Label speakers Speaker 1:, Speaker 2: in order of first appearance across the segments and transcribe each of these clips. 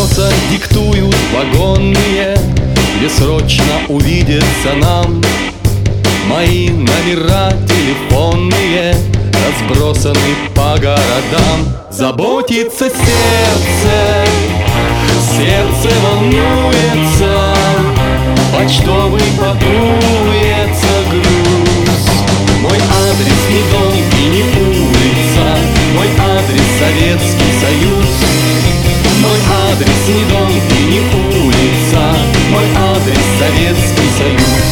Speaker 1: колеса диктуют вагонные, где срочно увидеться нам. Мои номера телефонные разбросаны по городам. Заботится сердце, сердце волнуется, почтовый пакуется груз. Мой адрес не дом и не улица, мой адрес Советский Союз. Мой адрес не дом и не улица, мой адрес Советский Союз.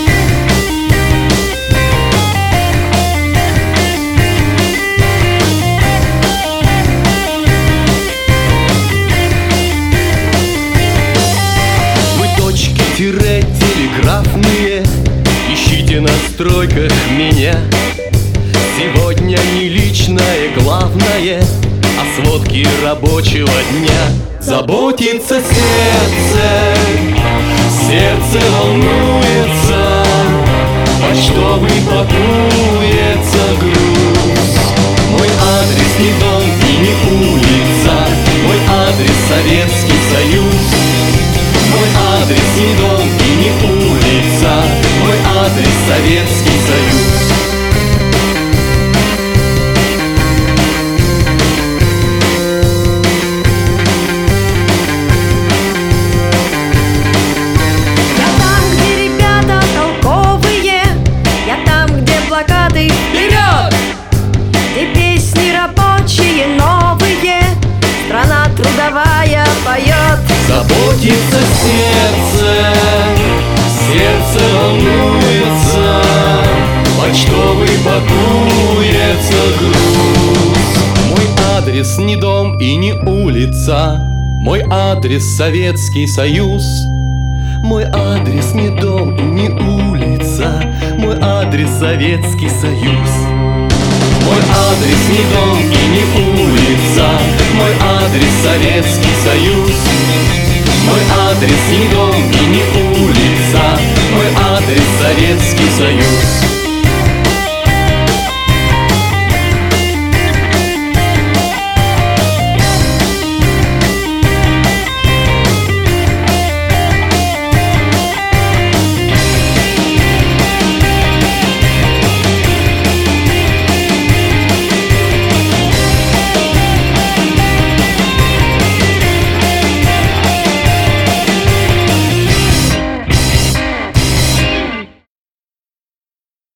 Speaker 1: Телеграфные, ищите на стройках меня. Сегодня не личное главное, а сводки рабочего дня. Заботится сердце, сердце волнуется, почтовый пакуется груз. Мой адрес не дом и не улица, мой адрес Советский Союз. Мой адрес не дом и не улица, мой адрес Советский Союз.
Speaker 2: Я там, где ребята толковые, я там, где плакаты вперед, где песни рабочие новые, страна трудовая поет.
Speaker 1: Заботится сердце, сердце волнуется, почтовый пакуется груз. Мой адрес не дом и не улица, мой адрес Советский Союз. Мой адрес не дом и не улица, мой адрес Советский Союз. Мой адрес не дом и не улица, мой адрес Советский Союз. Мой адрес не дом и не улица, мой адрес Советский Союз.